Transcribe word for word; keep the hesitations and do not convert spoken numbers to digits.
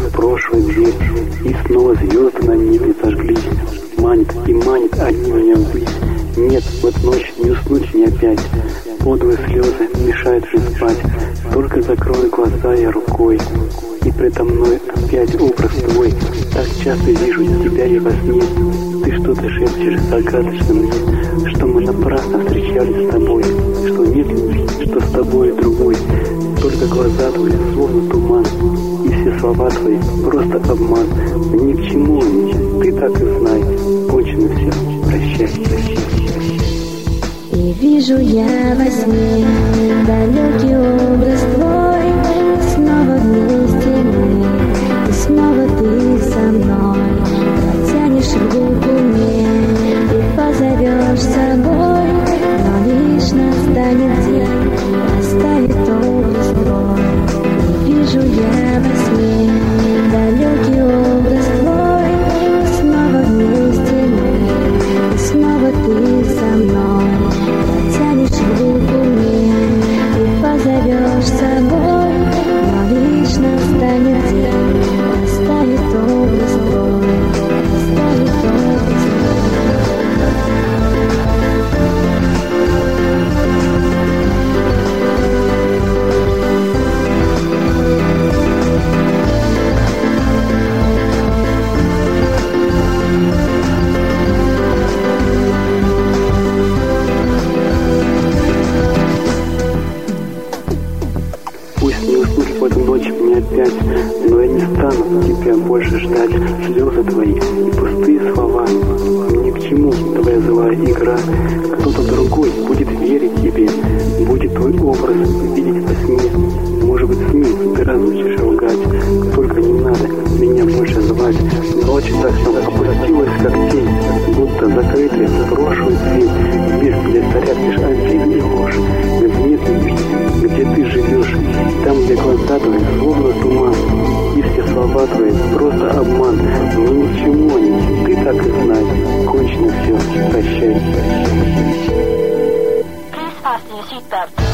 в прошлый день, и снова звезды на небе зажглись. Манит и манит они меня ввысь. Нет, вот ночь не уснуть мне опять. Подлые слезы мешают же спать. Только закрою глаза я рукой, и предо мной опять образ твой. Так часто вижу тебя я во сне. Ты что-то шепчешь загадочно мне, что мы напрасно встречались с тобой, что нет любви, что с тобой другой. Только глаза твои словно туман, и все слова твои просто обман. Ни к чему они, ты так и знай. Кончено все, прощай, прощай. И вижу я во сне далекий образ твой. Снова вместе мы, и снова ты со мной. Протянешь руку мне и позовешь с собой. Но лишь настанет день, оставит образ твой. И вижу я во сне далекий образ твой. Снова вместе мы, и снова ты со мной. Протянешь руку мне и позовешь с собой. Но лишь настанет день, оставит образ твой, оставит образ Ночь мне опять, но я не стану тебя больше ждать. Слезы твои и пустые слова, ни к чему твоя злая игра. Кто-то другой будет верить тебе, будет твой образ видеть во сне. Может быть, с ним ты разучишь лгать, только не надо меня больше звать. Ночь так опустилась, как тень, будто закрытая в прошлую дверь. Мир, где царят лишь обиды и ложь, где нет любви, где ты живешь, там, где глаза твои словно туман, и все слова твои просто обман. Но ни к чему они, ты так и знай. Кончено все, прощай. Please fasten your seatbelt.